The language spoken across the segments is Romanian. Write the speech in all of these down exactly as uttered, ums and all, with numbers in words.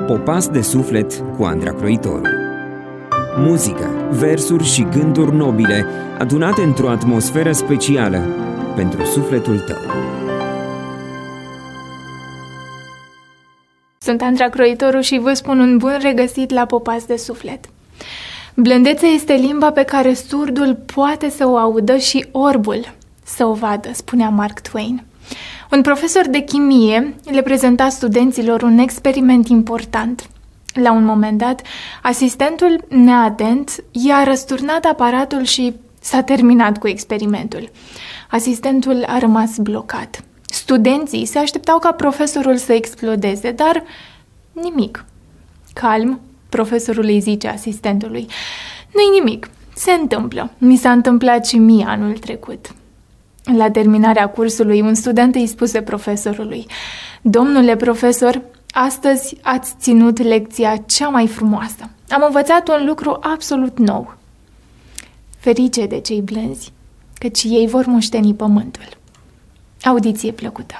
Popas de suflet cu Andra Croitoru. Muzică, versuri și gânduri nobile adunate într-o atmosferă specială pentru sufletul tău. Sunt Andra Croitoru și vă spun un bun regăsit la Popas de suflet. Blândețea este limba pe care surdul poate să o audă și orbul să o vadă, spunea Mark Twain. Un profesor de chimie le prezenta studenților un experiment important. La un moment dat, asistentul neatent i-a răsturnat aparatul și s-a terminat cu experimentul. Asistentul a rămas blocat. Studenții se așteptau ca profesorul să explodeze, dar nimic. Calm, profesorul îi zice asistentului: "Nu-i nimic, se întâmplă. Mi s-a întâmplat și mie anul trecut." La terminarea cursului, un student îi spuse profesorului: "Domnule profesor, astăzi ați ținut lecția cea mai frumoasă. Am învățat un lucru absolut nou." Ferice de cei blânzi, căci ei vor moșteni pământul. Audiție plăcută!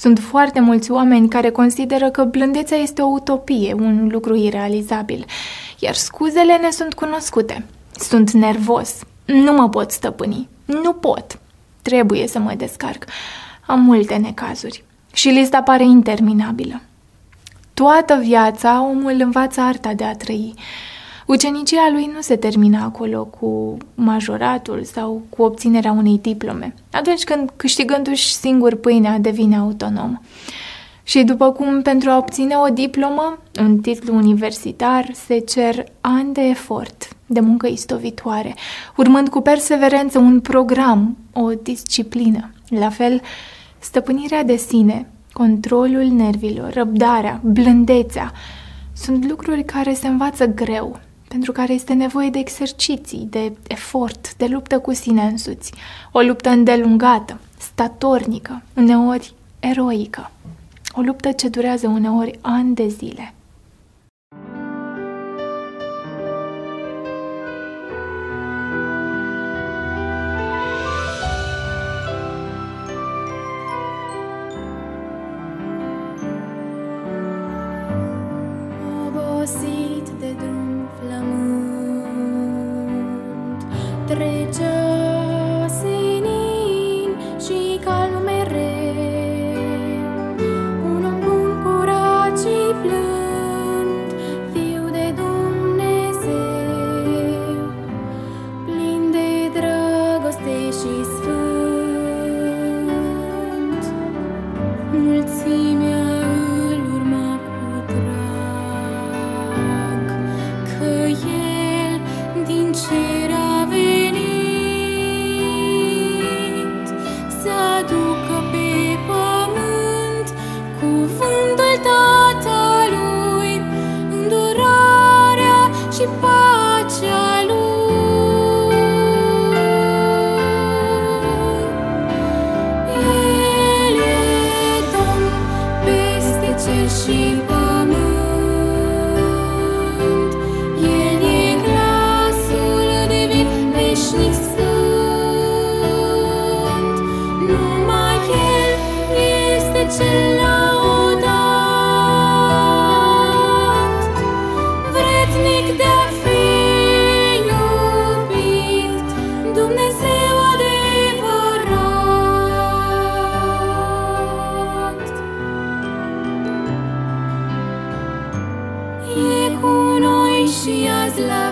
Sunt foarte mulți oameni care consideră că blândețea este o utopie, un lucru irealizabil, iar scuzele ne sunt cunoscute. Sunt nervos, nu mă pot stăpâni, nu pot, trebuie să mă descarc. Am multe necazuri și lista pare interminabilă. Toată viața omul învață arta de a trăi. Ucenicia lui nu se termină acolo cu majoratul sau cu obținerea unei diplome, atunci când, câștigându-și singur pâinea, devine autonom. Și după cum pentru a obține o diplomă, un titlu universitar, se cer ani de efort, de muncă istovitoare, urmând cu perseverență un program, o disciplină. La fel, stăpânirea de sine, controlul nervilor, răbdarea, blândețea, sunt lucruri care se învață greu, pentru care este nevoie de exerciții, de efort, de luptă cu sine însuți. O luptă îndelungată, statornică, uneori eroică. O luptă ce durează uneori ani de zile. Obosit de drum flămând, trece senin și calm mereu. Un om bun, curat și blând, fiu de Dumnezeu, plin de dragoste și sfânt. Mulțimea îl urma cu drag, că el din cer a venit să aducă pe pământ cuvântul Tatălui, îndurarea și pacea lui. El e Domn peste cer și pământ, El e glasul divin veșnic sfânt. Numai El este cel lăudat, vrednic de a fi iubit, Dumnezeu adevărat. E cu noi și azi la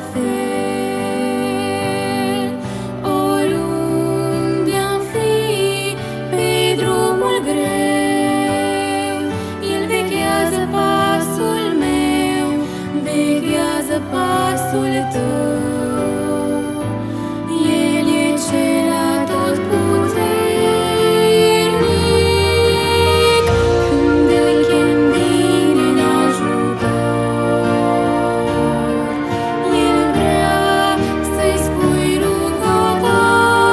fel, oriunde am fi pe drumul greu. El veghează pasul meu, veghează pasul tău. El e cel atotputernic, când îl chem vine în ajutor. El vrea să-i spui rugător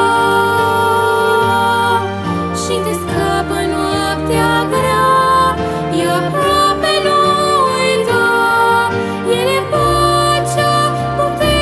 și te scapă noaptea grea. E aproape, nu uita, El e pacea, puterea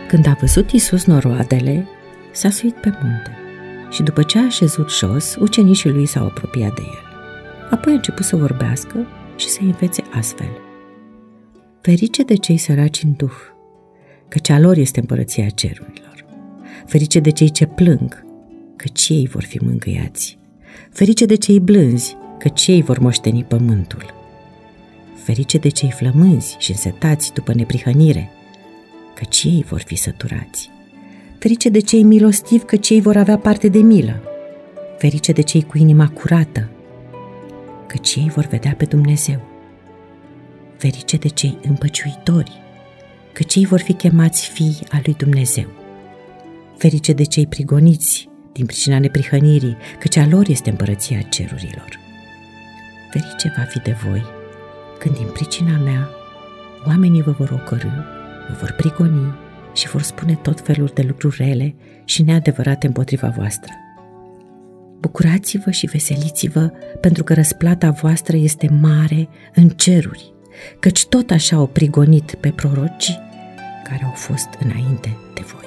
Când a văzut Iisus noroadele, s-a suit pe munte și după ce a așezut jos, ucenicii lui s-au apropiat de el. Apoi a început să vorbească și să învețe astfel: Ferice de cei săraci în duh, căci a lor este împărăția cerurilor. Ferice de cei ce plâng, căci ei vor fi mângâiați. Ferice de cei blânzi, căci ei vor moșteni pământul. Ferice de cei flămânzi și însetați după neprihănire, căci ei vor fi săturați. Ferice de cei milostivi, căci ei vor avea parte de milă. Ferice de cei cu inima curată, căci ei vor vedea pe Dumnezeu. Ferice de cei împăciuitori, căci ei vor fi chemați fii al lui Dumnezeu. Ferice de cei prigoniți din pricina neprihănirii, căci a lor este împărăția cerurilor. Ferice va fi de voi când din pricina mea oamenii vă vor ocărî, vă vor prigoni și vor spune tot felul de lucruri rele și neadevărate împotriva voastră. Bucurați-vă și veseliți-vă, pentru că răsplata voastră este mare în ceruri, căci tot așa au prigonit pe prorocii care au fost înainte de voi.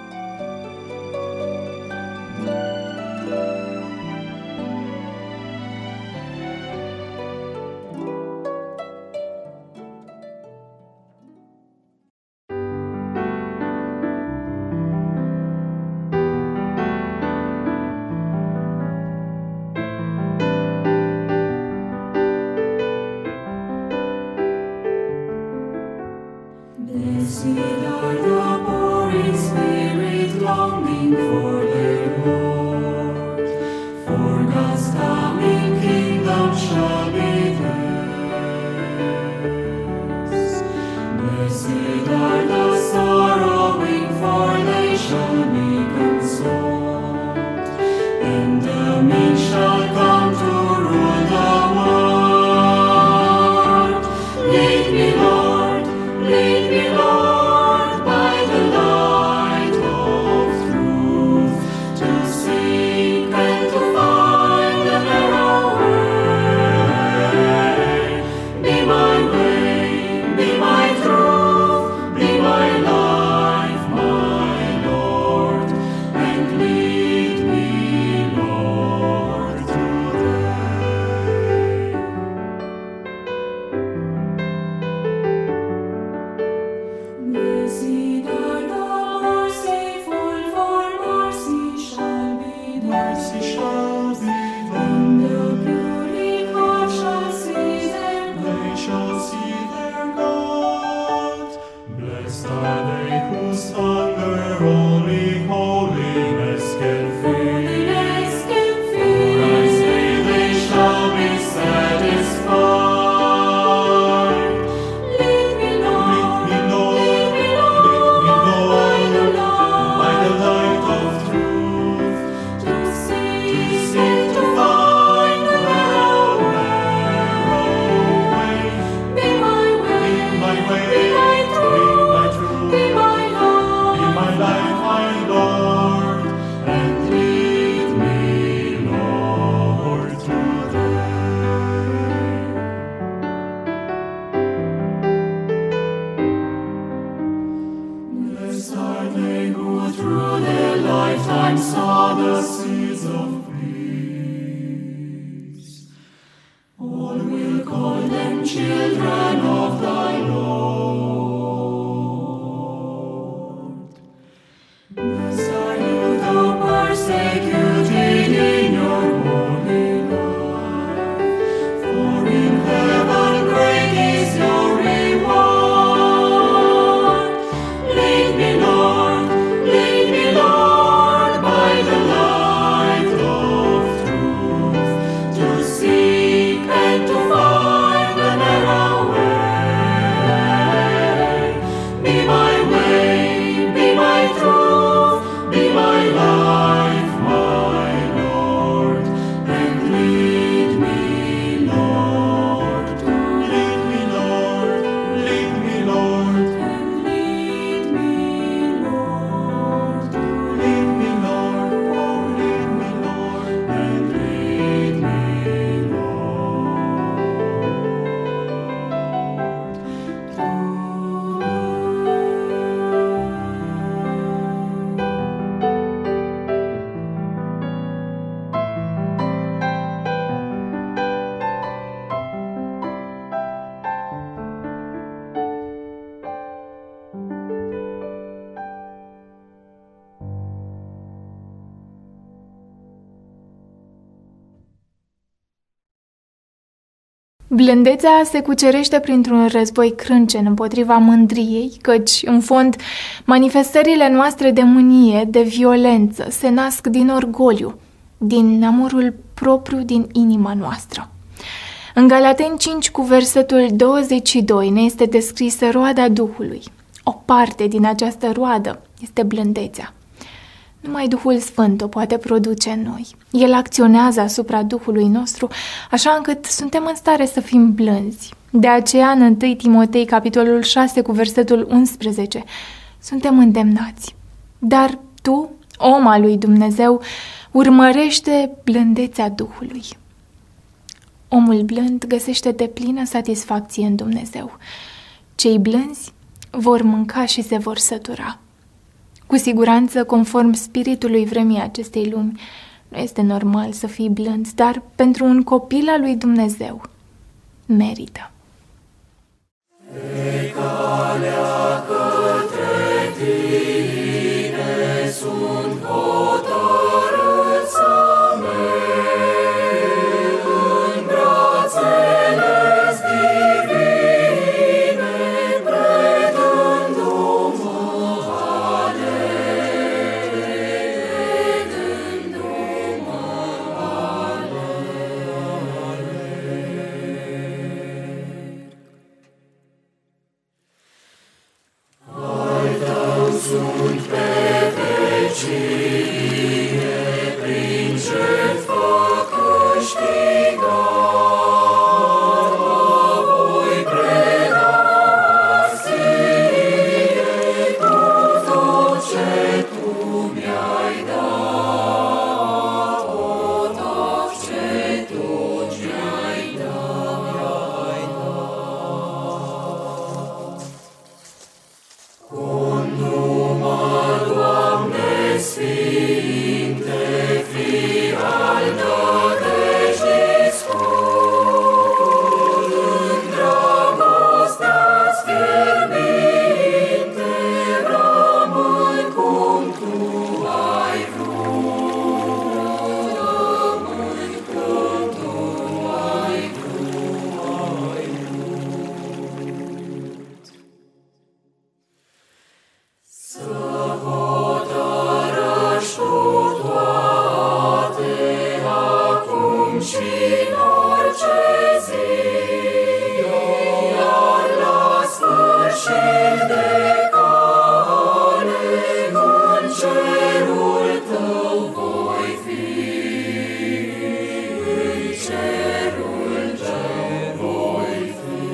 Blessed are the poor in spirit, longing for the Lord, for God's coming kingdom shall be theirs. Blessed are the sorrowing, for they shall be consoled, and the meek shall come to rule the world. Lead me, Lord, lead me, Lord, by the light of truth, to seek and to find the narrow way. Be my way, be my truth, be my life, my Lord, and lead me, Lord, today. Blessed are the merciful, for mercy shall be theirs. And the pure in heart shall see their God. Blessed are they whose hunger only holiness can fill. For I say they shall be satisfied. Lead me, Lord, lead me, Lord, by the light of truth, to seek and to find the narrow way. Be my way, be my truth, be my life, my Lord, and lead me, Lord, today. Blessed are they who through their lifetime saw the seeds of peace. All will call them children of the Lord. Blessed are you, though persecuted in your holy life, for in heaven great is your reward. Lead me, Lord, lead me, Lord, by the light Blândețea se cucerește printr-un război crâncen împotriva mândriei, căci, în fond, manifestările noastre de mânie, de violență, se nasc din orgoliu, din amorul propriu din inima noastră. În Galateni cinci cu versetul douăzeci și doi ne este descrisă roada Duhului. O parte din această roadă este blândețea. Numai Duhul Sfânt o poate produce în noi. El acționează asupra Duhului nostru, așa încât suntem în stare să fim blânzi. De aceea, în întâi Timotei, capitolul șase, cu versetul unsprezece, suntem îndemnați. Dar tu, om al lui Dumnezeu, urmărește blândețea Duhului. Omul blând găsește deplină satisfacție în Dumnezeu. Cei blânzi vor mânca și se vor sătura. Cu siguranță, conform spiritului vremii acestei lumi, nu este normal să fii blând, dar pentru un copil al lui Dumnezeu merită. Pe calea către tine sunt hotărât să merg în brațele-ți divine, credându-mă sunt pe vecie, prin jertfă câștigat, mă voi preda ție cu tot ce tu mi-ai dat, o, tot ce tu mi-ai dat. Condu-mă, Doamne Sfinte, fii al nădejdii scol, în dragostea-ți fierbinte, rămâi cum tu ai vrut, rămâi cum tu ai vrut. Să hotărăști tu toate, acum și în orice zi, iar la sfârșit de cale, în cerul tău voi fi, în cerul tău voi fi.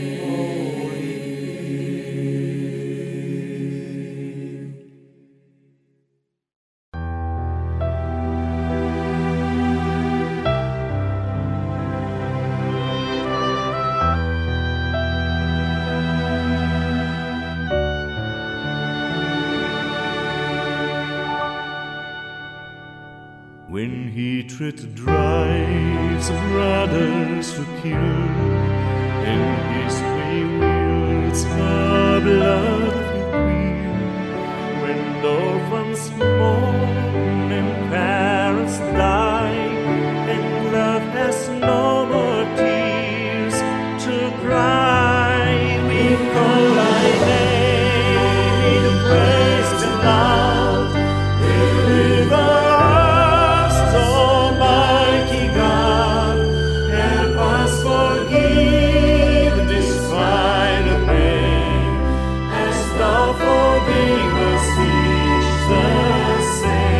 When hatred drives brothers to kill, and history wields her blood of the queen, when orphans mourn and parents die, and love has no more tears to cry, we call thy name to praise the Lord, deliver us, Almighty God, help us forgive despite the pain, as thou forgave us each the same.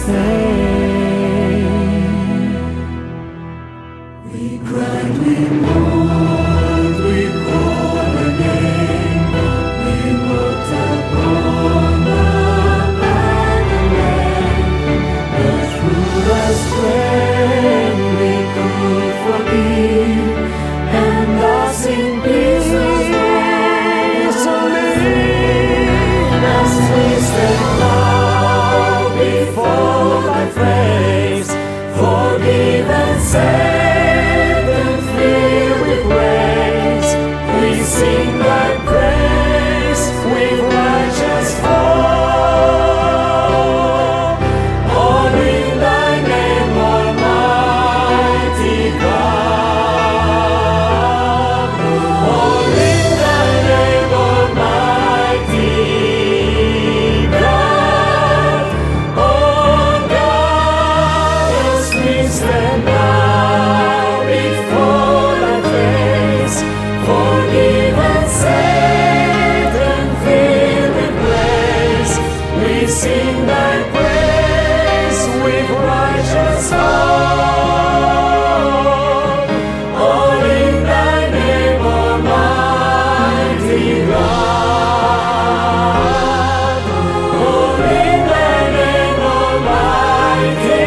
fame. We cried, we mourned, we called her name. We looked upon the barren land, but through the strength we could forgive, and thus in peace to live. As we stand now before thy face, forgiven, saved, and filled with grace, we sing thy praise with righteous hope. All in thy name, Almighty God. All in thy name, Almighty God. Oh God, as we stand now before thy face, forgiven, saved, and filled with grace, we sing thy praise with righteous hope. All in thy name, Almighty God. All in thy name, Almighty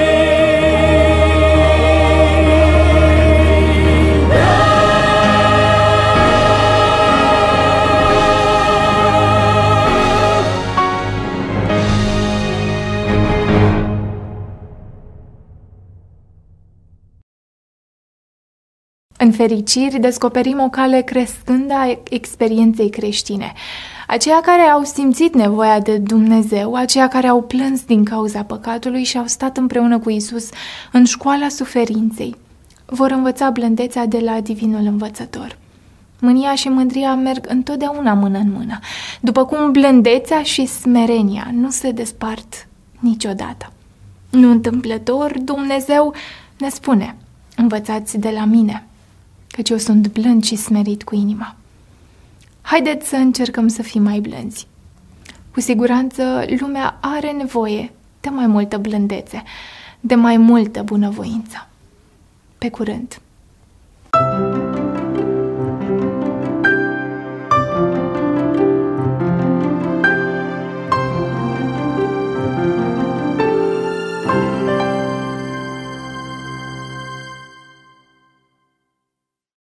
În fericiri, descoperim o cale crescândă a experienței creștine. Aceia care au simțit nevoia de Dumnezeu, aceia care au plâns din cauza păcatului și au stat împreună cu Isus în școala suferinței, vor învăța blândețea de la Divinul Învățător. Mânia și mândria merg întotdeauna mână în mână, după cum blândețea și smerenia nu se despart niciodată. Nu întâmplător, Dumnezeu ne spune: învățați de la mine, căci eu sunt blând și smerit cu inima. Haideți să încercăm să fim mai blânzi. Cu siguranță, lumea are nevoie de mai multă blândețe, de mai multă bunăvoință. Pe curând!